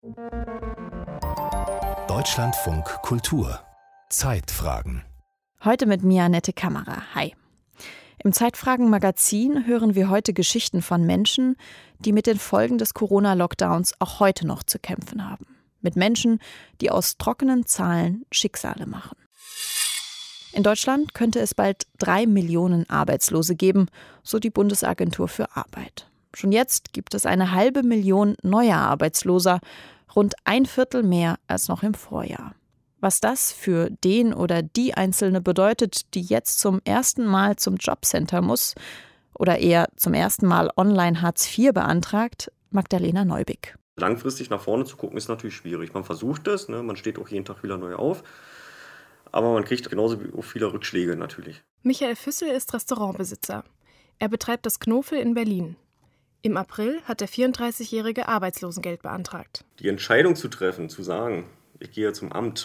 Deutschlandfunk Kultur Zeitfragen. Heute mit mir Annette Kammerer. Hi. Im Zeitfragen-Magazin hören wir heute Geschichten von Menschen, die mit den Folgen des Corona-Lockdowns auch heute noch zu kämpfen haben. Mit Menschen, die aus trockenen Zahlen Schicksale machen. In Deutschland könnte es bald 3 Millionen Arbeitslose geben, so die Bundesagentur für Arbeit. Schon jetzt gibt es 500.000 neuer Arbeitsloser, rund 1/4 mehr als noch im Vorjahr. Was das für den oder die Einzelne bedeutet, die jetzt zum ersten Mal zum Jobcenter muss oder eher zum ersten Mal online Hartz IV beantragt, Magdalena Neubig. Langfristig nach vorne zu gucken, ist natürlich schwierig. Man versucht es, man steht auch jeden Tag wieder neu auf, aber man kriegt genauso viele Rückschläge natürlich. Michael Füssel ist Restaurantbesitzer. Er betreibt das Knofel in Berlin. Im April hat der 34-jährige Arbeitslosengeld beantragt. Die Entscheidung zu treffen, zu sagen, ich gehe zum Amt,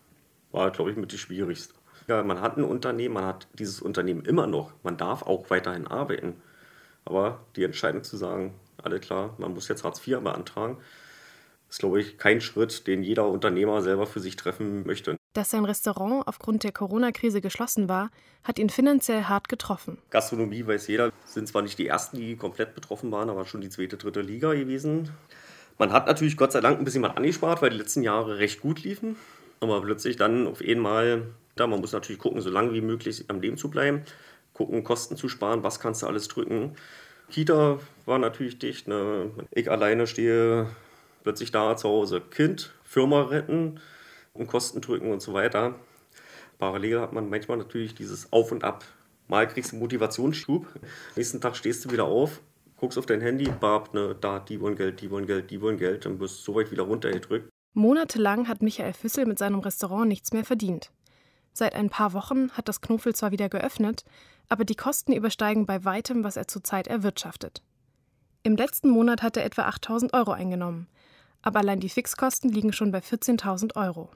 war, glaube ich, mit die schwierigste. Ja, man hat ein Unternehmen, man hat dieses Unternehmen immer noch. Man darf auch weiterhin arbeiten. Aber die Entscheidung zu sagen, alles klar, man muss jetzt Hartz IV beantragen, ist, glaube ich, kein Schritt, den jeder Unternehmer selber für sich treffen möchte. Dass sein Restaurant aufgrund der Corona-Krise geschlossen war, hat ihn finanziell hart getroffen. Gastronomie, weiß jeder, sind zwar nicht die ersten, die komplett betroffen waren, aber schon die 2., 3. Liga gewesen. Man hat natürlich Gott sei Dank ein bisschen was angespart, weil die letzten Jahre recht gut liefen. Aber plötzlich dann auf einmal, man muss natürlich gucken, so lange wie möglich am Leben zu bleiben, gucken, Kosten zu sparen, was kannst du alles drücken. Kita war natürlich dicht, Ich alleine stehe plötzlich da zu Hause. Kind, Firma retten und Kosten drücken und so weiter. Parallel hat man manchmal natürlich dieses Auf und Ab. Mal kriegst du einen Motivationsschub, nächsten Tag stehst du wieder auf, guckst auf dein Handy, die wollen Geld, die wollen Geld, die wollen Geld, dann wirst du so weit wieder runtergedrückt. Monatelang hat Michael Füssel mit seinem Restaurant nichts mehr verdient. Seit ein paar Wochen hat das Knofel zwar wieder geöffnet, aber die Kosten übersteigen bei weitem, was er zurzeit erwirtschaftet. Im letzten Monat hat er etwa 8.000 € eingenommen, aber allein die Fixkosten liegen schon bei 14.000 €.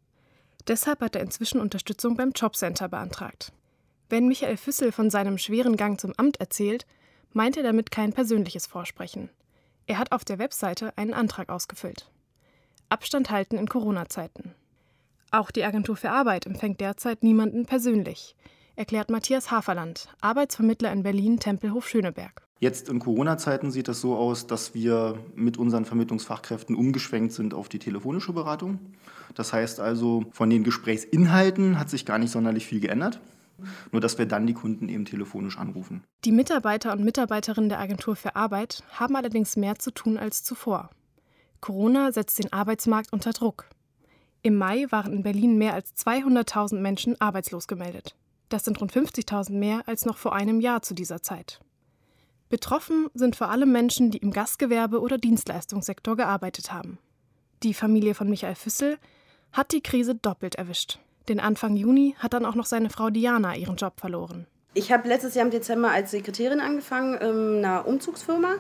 Deshalb hat er inzwischen Unterstützung beim Jobcenter beantragt. Wenn Michael Füssel von seinem schweren Gang zum Amt erzählt, meint er damit kein persönliches Vorsprechen. Er hat auf der Webseite einen Antrag ausgefüllt. Abstand halten in Corona-Zeiten. Auch die Agentur für Arbeit empfängt derzeit niemanden persönlich, erklärt Matthias Haferland, Arbeitsvermittler in Berlin-Tempelhof-Schöneberg. Jetzt in Corona-Zeiten sieht es so aus, dass wir mit unseren Vermittlungsfachkräften umgeschwenkt sind auf die telefonische Beratung. Das heißt also, von den Gesprächsinhalten hat sich gar nicht sonderlich viel geändert. Nur, dass wir dann die Kunden eben telefonisch anrufen. Die Mitarbeiter und Mitarbeiterinnen der Agentur für Arbeit haben allerdings mehr zu tun als zuvor. Corona setzt den Arbeitsmarkt unter Druck. Im Mai waren in Berlin mehr als 200.000 Menschen arbeitslos gemeldet. Das sind rund 50.000 mehr als noch vor einem Jahr zu dieser Zeit. Betroffen sind vor allem Menschen, die im Gastgewerbe- oder Dienstleistungssektor gearbeitet haben. Die Familie von Michael Füssel hat die Krise doppelt erwischt. Denn Anfang Juni hat dann auch noch seine Frau Diana ihren Job verloren. Ich habe letztes Jahr im Dezember als Sekretärin angefangen in einer Umzugsfirma.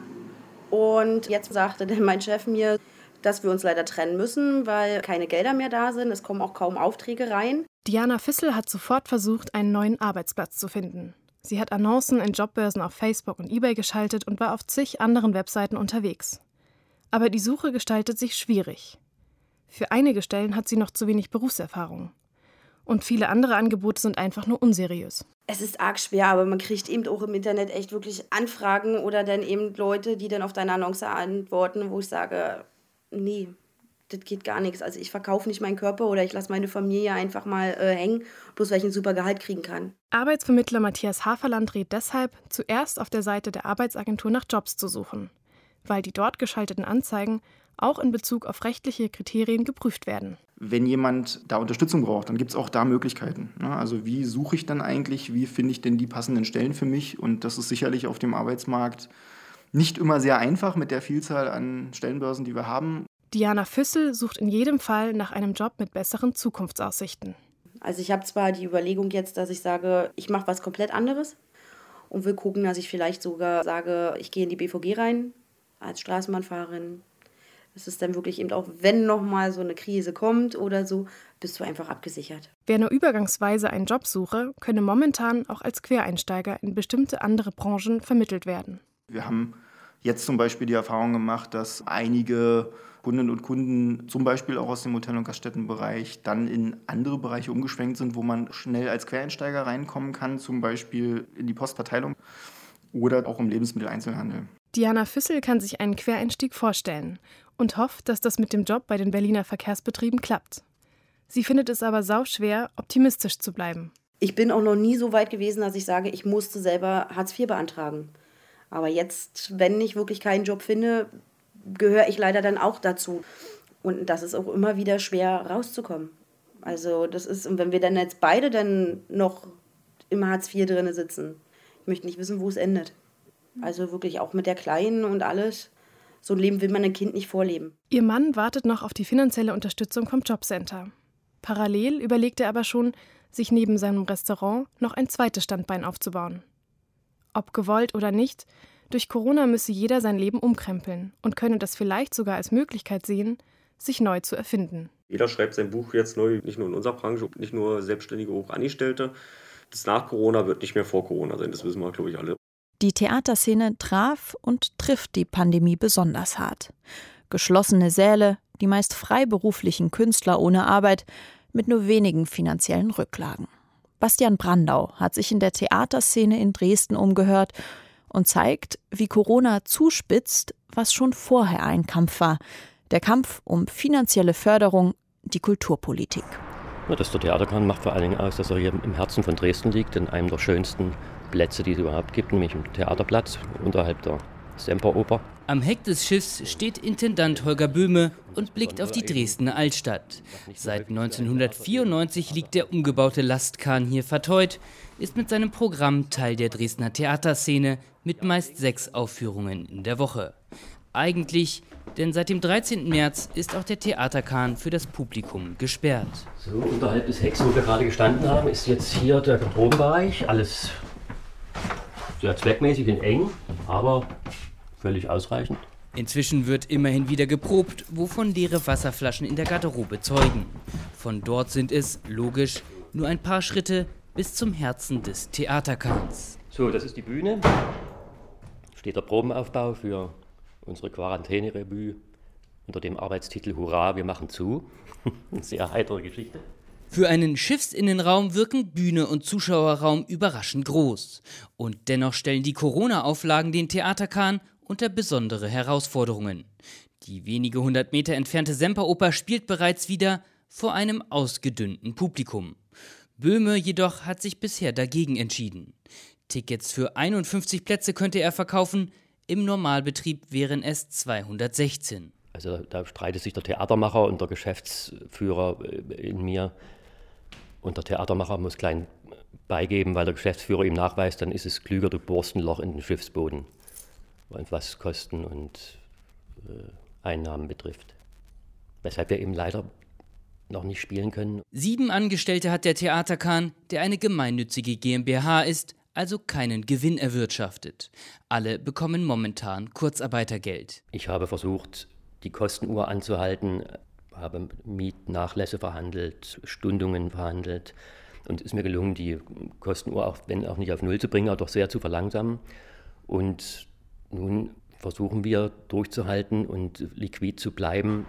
Und jetzt sagte dann mein Chef mir, dass wir uns leider trennen müssen, weil keine Gelder mehr da sind. Es kommen auch kaum Aufträge rein. Diana Füssel hat sofort versucht, einen neuen Arbeitsplatz zu finden. Sie hat Annoncen in Jobbörsen auf Facebook und eBay geschaltet und war auf zig anderen Webseiten unterwegs. Aber die Suche gestaltet sich schwierig. Für einige Stellen hat sie noch zu wenig Berufserfahrung. Und viele andere Angebote sind einfach nur unseriös. Es ist arg schwer, aber man kriegt eben auch im Internet echt wirklich Anfragen oder dann eben Leute, die dann auf deine Annonce antworten, wo ich sage, nee, das geht gar nichts. Also ich verkaufe nicht meinen Körper oder ich lasse meine Familie einfach mal hängen, bloß weil ich ein super Gehalt kriegen kann. Arbeitsvermittler Matthias Haferland rät deshalb, zuerst auf der Seite der Arbeitsagentur nach Jobs zu suchen, weil die dort geschalteten Anzeigen auch in Bezug auf rechtliche Kriterien geprüft werden. Wenn jemand da Unterstützung braucht, dann gibt es auch da Möglichkeiten. Also wie suche ich dann eigentlich, wie finde ich denn die passenden Stellen für mich? Und das ist sicherlich auf dem Arbeitsmarkt nicht immer sehr einfach mit der Vielzahl an Stellenbörsen, die wir haben. Diana Füssel sucht in jedem Fall nach einem Job mit besseren Zukunftsaussichten. Also ich habe zwar die Überlegung jetzt, dass ich sage, ich mache was komplett anderes und will gucken, dass ich vielleicht sogar sage, ich gehe in die BVG rein als Straßenbahnfahrerin. Das ist dann wirklich eben auch, wenn nochmal so eine Krise kommt oder so, bist du einfach abgesichert. Wer nur übergangsweise einen Job suche, könne momentan auch als Quereinsteiger in bestimmte andere Branchen vermittelt werden. Wir haben jetzt zum Beispiel die Erfahrung gemacht, dass einige Kundinnen und Kunden, zum Beispiel auch aus dem Hotel- und Gaststättenbereich, dann in andere Bereiche umgeschwenkt sind, wo man schnell als Quereinsteiger reinkommen kann, zum Beispiel in die Postverteilung oder auch im Lebensmitteleinzelhandel. Diana Füssel kann sich einen Quereinstieg vorstellen und hofft, dass das mit dem Job bei den Berliner Verkehrsbetrieben klappt. Sie findet es aber sauschwer, optimistisch zu bleiben. Ich bin auch noch nie so weit gewesen, dass ich sage, ich musste selber Hartz IV beantragen. Aber jetzt, wenn ich wirklich keinen Job finde, gehöre ich leider dann auch dazu. Und das ist auch immer wieder schwer rauszukommen. Also das ist, und wenn wir dann jetzt beide dann noch im Hartz IV drin sitzen, ich möchte nicht wissen, wo es endet. Also wirklich auch mit der Kleinen und alles. So ein Leben will man ein Kind nicht vorleben. Ihr Mann wartet noch auf die finanzielle Unterstützung vom Jobcenter. Parallel überlegt er aber schon, sich neben seinem Restaurant noch ein zweites Standbein aufzubauen. Ob gewollt oder nicht, durch Corona müsse jeder sein Leben umkrempeln und könne das vielleicht sogar als Möglichkeit sehen, sich neu zu erfinden. Jeder schreibt sein Buch jetzt neu, nicht nur in unserer Branche, nicht nur Selbstständige, Hochangestellte. Das nach Corona wird nicht mehr vor Corona sein, das wissen wir, glaube ich, alle. Die Theaterszene traf und trifft die Pandemie besonders hart. Geschlossene Säle, die meist freiberuflichen Künstler ohne Arbeit, mit nur wenigen finanziellen Rücklagen. Bastian Brandau hat sich in der Theaterszene in Dresden umgehört und zeigt, wie Corona zuspitzt, was schon vorher ein Kampf war. Der Kampf um finanzielle Förderung, die Kulturpolitik. Ja, das der Theaterkahn macht vor allen Dingen aus, dass er hier im Herzen von Dresden liegt, in einem der schönsten Plätze, die es überhaupt gibt, nämlich im Theaterplatz unterhalb der Semperoper. Am Heck des Schiffs steht Intendant Holger Böhme und blickt auf die Dresdner Altstadt. Seit 1994 liegt der umgebaute Lastkahn hier verteut, ist mit seinem Programm Teil der Dresdner Theaterszene mit meist 6 Aufführungen in der Woche. Eigentlich, denn seit dem 13. März ist auch der Theaterkahn für das Publikum gesperrt. So, unterhalb des Hecks, wo wir gerade gestanden haben, ist jetzt hier der Garderobenbereich. Alles sehr zweckmäßig und eng, aber völlig ausreichend. Inzwischen wird immerhin wieder geprobt, wovon leere Wasserflaschen in der Garderobe zeugen. Von dort sind es, logisch, nur ein paar Schritte bis zum Herzen des Theaterkahns. So, das ist die Bühne. Steht der Probenaufbau für unsere Quarantäne-Revue unter dem Arbeitstitel Hurra, wir machen zu. Sehr heitere Geschichte. Für einen Schiffsinnenraum wirken Bühne und Zuschauerraum überraschend groß. Und dennoch stellen die Corona-Auflagen den Theaterkahn unter besondere Herausforderungen. Die wenige 100 Meter entfernte Semperoper spielt bereits wieder vor einem ausgedünnten Publikum. Böhme jedoch hat sich bisher dagegen entschieden. Tickets für 51 Plätze könnte er verkaufen, im Normalbetrieb wären es 216. Also da streitet sich der Theatermacher und der Geschäftsführer in mir. Und der Theatermacher muss klein beigeben, weil der Geschäftsführer ihm nachweist, dann ist es klüger, du bohrst ein Loch in den Schiffsboden, was Kosten und Einnahmen betrifft. Weshalb wir eben leider noch nicht spielen können. 7 Angestellte hat der Theaterkahn, der eine gemeinnützige GmbH ist, also keinen Gewinn erwirtschaftet. Alle bekommen momentan Kurzarbeitergeld. Ich habe versucht, die Kostenuhr anzuhalten, habe Mietnachlässe verhandelt, Stundungen verhandelt und es ist mir gelungen, die Kostenuhr, auch wenn auch nicht auf Null zu bringen, aber doch sehr zu verlangsamen. Und nun versuchen wir durchzuhalten und liquid zu bleiben.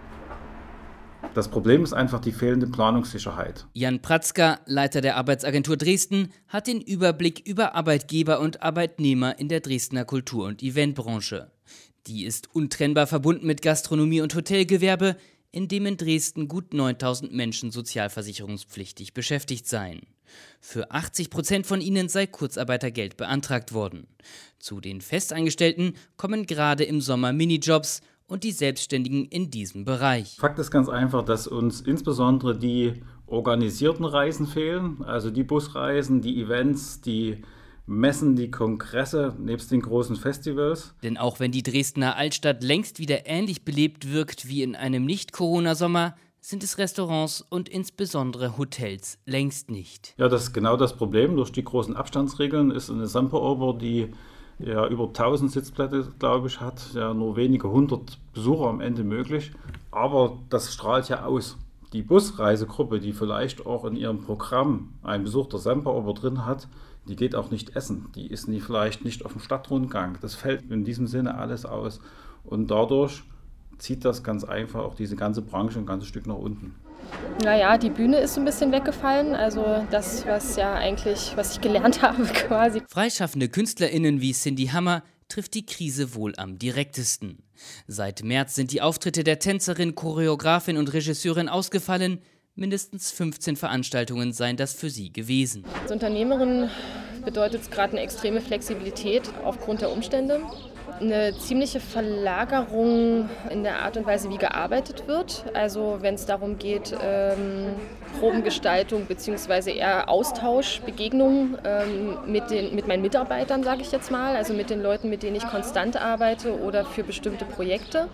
Das Problem ist einfach die fehlende Planungssicherheit. Jan Pratzka, Leiter der Arbeitsagentur Dresden, hat den Überblick über Arbeitgeber und Arbeitnehmer in der Dresdner Kultur- und Eventbranche. Die ist untrennbar verbunden mit Gastronomie und Hotelgewerbe, in dem in Dresden gut 9.000 Menschen sozialversicherungspflichtig beschäftigt seien. Für 80% von ihnen sei Kurzarbeitergeld beantragt worden. Zu den Festangestellten kommen gerade im Sommer Minijobs und die Selbstständigen in diesem Bereich. Fakt ist ganz einfach, dass uns insbesondere die organisierten Reisen fehlen, also die Busreisen, die Events, die Messen, die Kongresse, nebst den großen Festivals. Denn auch wenn die Dresdner Altstadt längst wieder ähnlich belebt wirkt wie in einem Nicht-Corona-Sommer, sind es Restaurants und insbesondere Hotels längst nicht. Ja, das ist genau das Problem. Durch die großen Abstandsregeln ist eine Semperoper, die ja über 1000 Sitzplätze, glaube ich, hat, ja nur wenige 100 Besucher am Ende möglich. Aber das strahlt ja aus. Die Busreisegruppe, die vielleicht auch in ihrem Programm einen Besuch der Semperoper drin hat, Die geht auch nicht essen, die ist vielleicht nicht auf dem Stadtrundgang. Das fällt in diesem Sinne alles aus. Und dadurch zieht das ganz einfach auch diese ganze Branche ein ganzes Stück nach unten. Naja, die Bühne ist so ein bisschen weggefallen, also das, was ich gelernt habe quasi. Freischaffende KünstlerInnen wie Cindy Hammer trifft die Krise wohl am direktesten. Seit März sind die Auftritte der Tänzerin, Choreografin und Regisseurin ausgefallen. Mindestens 15 Veranstaltungen seien das für sie gewesen. Als Unternehmerin bedeutet es gerade eine extreme Flexibilität aufgrund der Umstände. Eine ziemliche Verlagerung in der Art und Weise, wie gearbeitet wird. Also wenn es darum geht, Probengestaltung bzw. eher Austausch, Begegnung mit meinen Mitarbeitern, sage ich jetzt mal. Also mit den Leuten, mit denen ich konstant arbeite oder für bestimmte Projekte.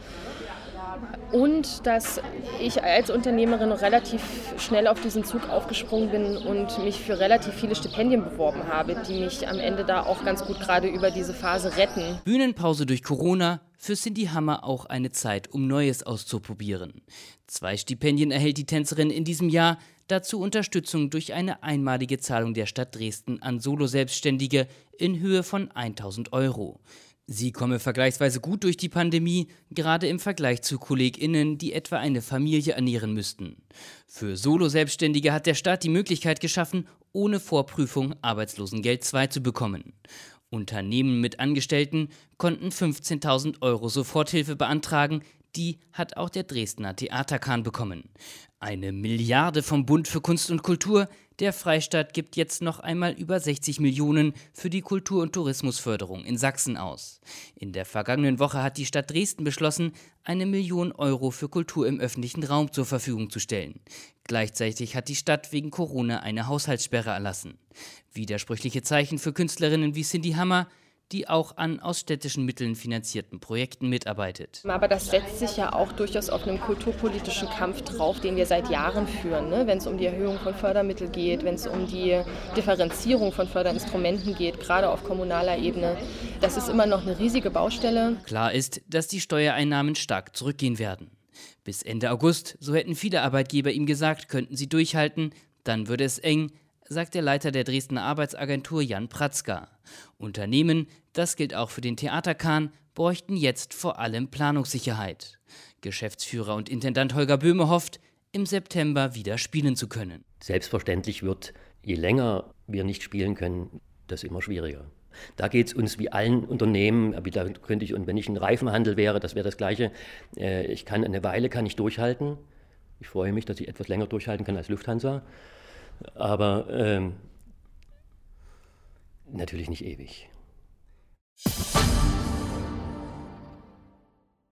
Und dass ich als Unternehmerin relativ schnell auf diesen Zug aufgesprungen bin und mich für relativ viele Stipendien beworben habe, die mich am Ende da auch ganz gut gerade über diese Phase retten. Bühnenpause durch Corona, für Cindy Hammer auch eine Zeit, um Neues auszuprobieren. 2 Stipendien erhält die Tänzerin in diesem Jahr, dazu Unterstützung durch eine einmalige Zahlung der Stadt Dresden an Solo-Selbstständige in Höhe von 1.000 €. Sie komme vergleichsweise gut durch die Pandemie, gerade im Vergleich zu KollegInnen, die etwa eine Familie ernähren müssten. Für Solo-Selbstständige hat der Staat die Möglichkeit geschaffen, ohne Vorprüfung Arbeitslosengeld II zu bekommen. Unternehmen mit Angestellten konnten 15.000 € Soforthilfe beantragen, die hat auch der Dresdner Theaterkahn bekommen. 1 Milliarde vom Bund für Kunst und Kultur. Der Freistaat gibt jetzt noch einmal über 60 Millionen für die Kultur- und Tourismusförderung in Sachsen aus. In der vergangenen Woche hat die Stadt Dresden beschlossen, 1 Million € für Kultur im öffentlichen Raum zur Verfügung zu stellen. Gleichzeitig hat die Stadt wegen Corona eine Haushaltssperre erlassen. Widersprüchliche Zeichen für Künstlerinnen wie Cindy Hammer, die auch an aus städtischen Mitteln finanzierten Projekten mitarbeitet. Aber das setzt sich ja auch durchaus auf einem kulturpolitischen Kampf drauf, den wir seit Jahren führen, ne? Wenn es um die Erhöhung von Fördermitteln geht, wenn es um die Differenzierung von Förderinstrumenten geht, gerade auf kommunaler Ebene. Das ist immer noch eine riesige Baustelle. Klar ist, dass die Steuereinnahmen stark zurückgehen werden. Bis Ende August, so hätten viele Arbeitgeber ihm gesagt, könnten sie durchhalten, dann würde es eng, sagt der Leiter der Dresdner Arbeitsagentur Jan Pratzka. Unternehmen, das gilt auch für den Theaterkahn, bräuchten jetzt vor allem Planungssicherheit. Geschäftsführer und Intendant Holger Böhme hofft, im September wieder spielen zu können. Selbstverständlich wird, je länger wir nicht spielen können, das immer schwieriger. Da geht es uns wie allen Unternehmen, da könnte ich, und wenn ich ein Reifenhandel wäre, das wäre das Gleiche. Eine Weile kann ich durchhalten. Ich freue mich, dass ich etwas länger durchhalten kann als Lufthansa. Aber natürlich nicht ewig.